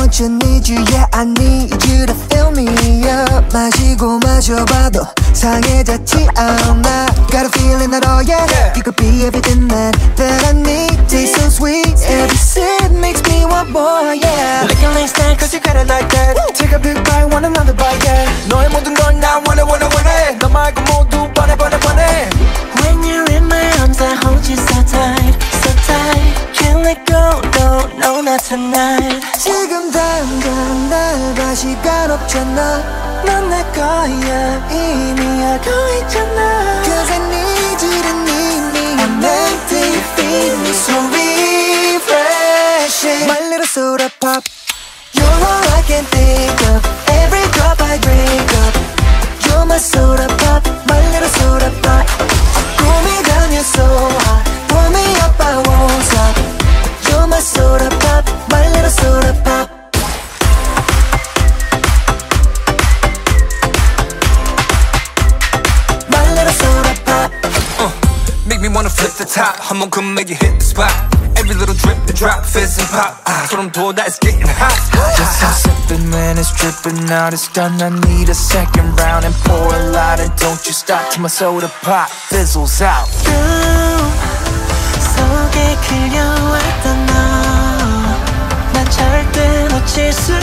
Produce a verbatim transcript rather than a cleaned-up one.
want you, need you, yeah I need you to fill me up. 마시고 마셔봐도 상해졌지 않아. Got a feeling that oh yeah, yeah. You could be everything that, that I need. Taste so sweet, every sip makes me want more, yeah. Licking like that cause you got it like that. Take a big bite, want another bite, yeah. 너의 모든 건 나 원해 원해 원해. 너 말고 모두 뻔해 뻔해 뻔해. When you're in my arms I hold you so tight, so tight. Can't let go, no, no, not tonight. 지금 당장 날 봐 시간 없잖아. 넌 내 거야 이미 알고 있잖아. Cause I need you to need me. I'm empty, you feed me so refreshing. My little soda pop. You're all I can think of. Every drop I drink up. You're my soda pop, my little soda pop. Pull me down, you're so hot. Pull me up, I won't stop. You're my soda pop, my little soda pop. My little soda pop. uh, Make me wanna flip the top. 한번 come make you hit the spot. Every little drip and drop, fizz and pop. 아, 소름 돋아, it's getting hot. Just stop sipping when it's dripping out. It's done, I need a second round. And pour a lot and don't you stop till my soda pop fizzles out. 꿈 속에 그려왔던 너. 난 절대 놓칠 수